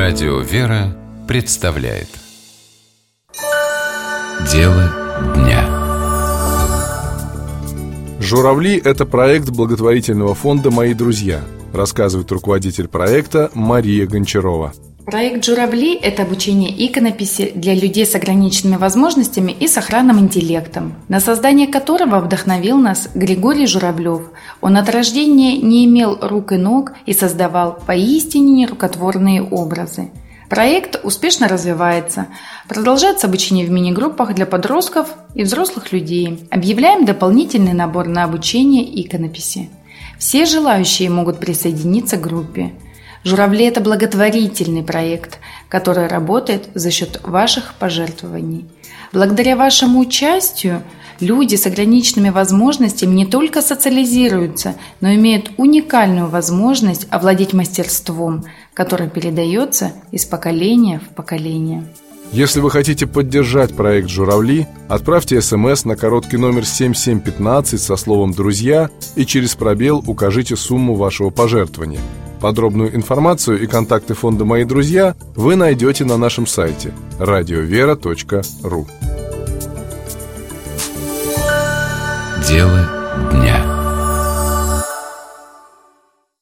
Радио «Вера» представляет Дело дня. «Журавли» — это проект благотворительного фонда «Мои друзья», рассказывает руководитель проекта Мария Гончарова. Проект «Журавли» – это обучение иконописи для людей с ограниченными возможностями и сохранным интеллектом, на создание которого вдохновил нас Григорий Журавлев. Он от рождения не имел рук и ног и создавал поистине нерукотворные образы. Проект успешно развивается. Продолжается обучение в мини-группах для подростков и взрослых людей. Объявляем дополнительный набор на обучение иконописи. Все желающие могут присоединиться к группе. «Журавли» – это благотворительный проект, который работает за счет ваших пожертвований. Благодаря вашему участию люди с ограниченными возможностями не только социализируются, но имеют уникальную возможность овладеть мастерством, которое передается из поколения в поколение. Если вы хотите поддержать проект «Журавли», отправьте СМС на короткий номер 7715 со словом «Друзья» и через пробел укажите сумму вашего пожертвования. Подробную информацию и контакты фонда «Мои друзья» вы найдете на нашем сайте radiovera.ru. Дело дня.